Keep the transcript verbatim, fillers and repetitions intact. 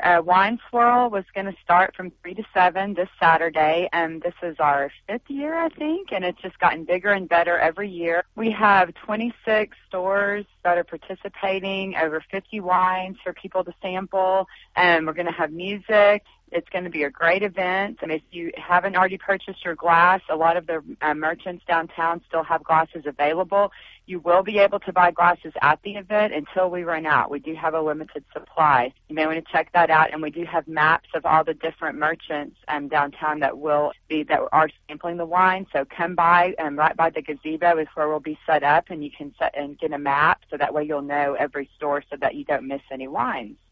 uh, Wine Swirl was going to start from three to seven this Saturday, and this is our fifth year, I think, and it's just gotten bigger and better every year. We have twenty-six stores that are participating, over fifty wines for people to sample, and we're going to have music. It's going to be a great event, and if you haven't already purchased your glass, a lot of the uh, merchants downtown still have glasses available. You will be able to buy glasses at the event until we run out. We do have a limited supply. You may want to check that out, and we do have maps of all the different merchants um, downtown that will be that are sampling the wine. So come by, um, right by the gazebo is where we'll be set up, and you can set and get a map so that way you'll know every store so that you don't miss any wines.